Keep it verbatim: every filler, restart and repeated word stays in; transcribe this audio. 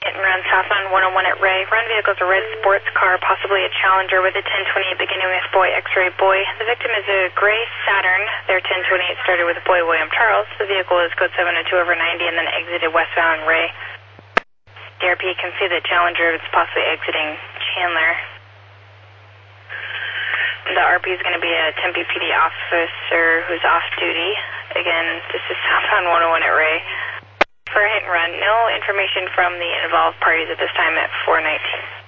Hit and run southbound one oh one at Ray. Run vehicle's a red sports car, possibly a Challenger with a ten twenty-eight beginning with boy X-ray boy. The victim is a gray Saturn. Their ten twenty-eight started with boy William Charles. The vehicle is code seven oh two over ninety and then exited westbound Ray. D R P can see the Challenger is possibly exiting Chandler. The R P is going to be a Tempe P D officer who's off duty. Again, this is southbound one oh one at Ray. For a hit and run, no information from the involved parties at this time at four nineteen.